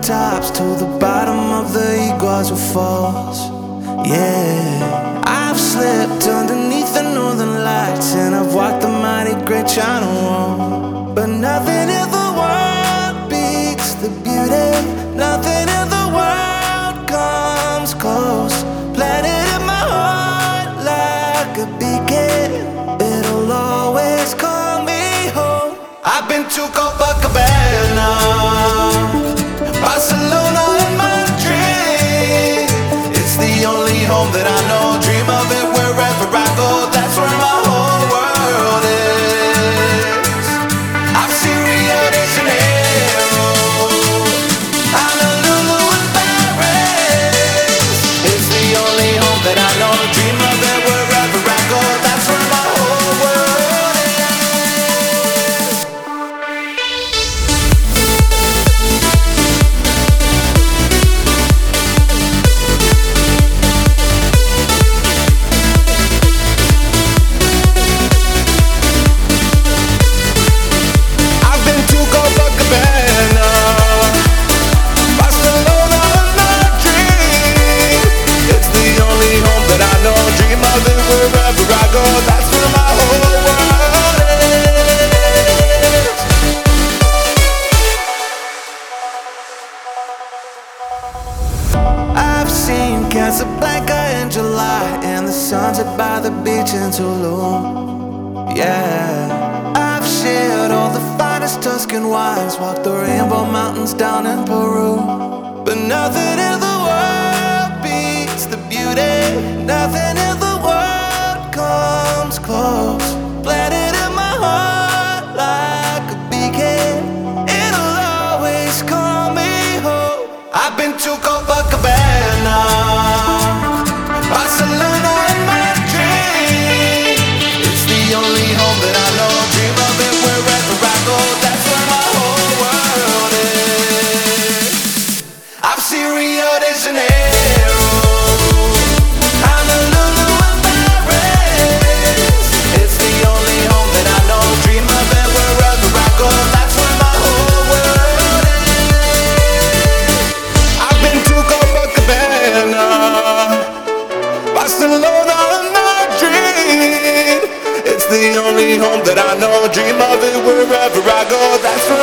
mountaintops to the bottom of the Iguazu Falls. Yeah, I've slept underneath the northern lights, and I've walked the mighty Great China Wall. But nothing in the world beats the beauty. Nothing in the world comes close. Planted in my heart like a beacon, it'll always call me home. I've been to Copacabana, Barcelona in my dream. It's the only home that I know. Dream of it wherever I go. That's where my whole world is. I've seen Rio de Janeiro, Honolulu and Paris. It's the only home that I know. Dream of it wherever I go. That's where my whole world is. Casablanca in July, and the sunset by the beach in Tulum. Yeah, I've shared all the finest Tuscan wines, walked the Rainbow Mountains down in Peru. But nothing in the world beats the beauty. Nothing in the world comes close. Planted in my heart like a beacon, it'll always call me home. I've been to Copacabana, Barcelona in my dream. It's the only home that I know. Dream of it wherever I go. That's where my whole world is. I've seen Rio de Janeiro, Honolulu and Paris. It's the only home that I know. Dream of it wherever I go. That's where my whole world is. I've been to Copacabana, Barcelona in my dream. It's the only home that I know. Dream of it wherever I go. That's where